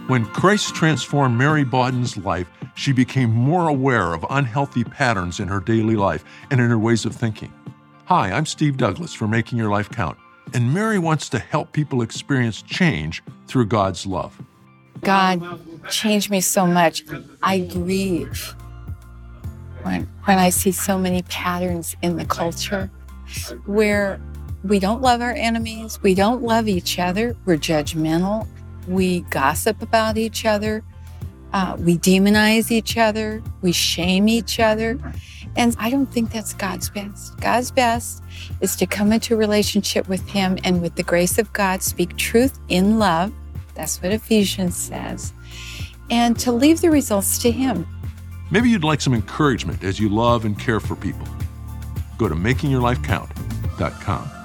When Christ transformed Mary Bawden's life, she became more aware of unhealthy patterns in her daily life and in her ways of thinking. Hi, I'm Steve Douglas for Making Your Life Count, and Mary wants to help people experience change through God's love. God changed me so much. I grieve when I see so many patterns in the culture where we don't love our enemies, we don't love each other, we're judgmental, we gossip about each other, we demonize each other, we shame each other. And I don't think that's God's best. God's best is to come into a relationship with Him and with the grace of God, speak truth in love. That's what Ephesians says. And to leave the results to Him. Maybe you'd like some encouragement as you love and care for people. Go to makingyourlifecount.com.